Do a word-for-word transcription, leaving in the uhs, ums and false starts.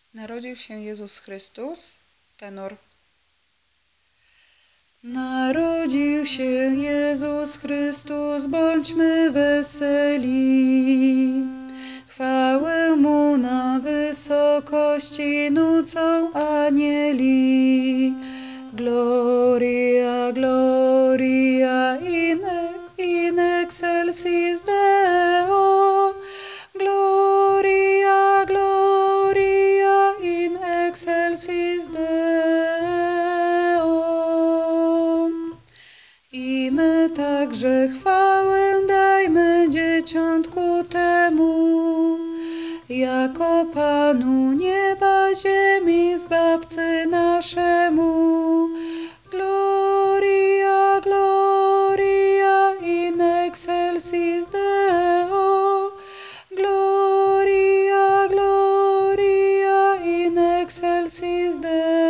Narodził się Jezus Chrystus, tenor. Narodził się Jezus Chrystus, bądźmy weseli. Chwałę Mu na wysokości nucą anieli. Gloria, gloria in, in excelsis Deo. Gloria, gloria in excelsis Deo. I my także chwałę dajmy dzieciątku temu, jako Panu nieba, ziemi, Zbawcy naszemu. Gloria, gloria in excelsis Deo. Gloria, gloria in excelsis Deo.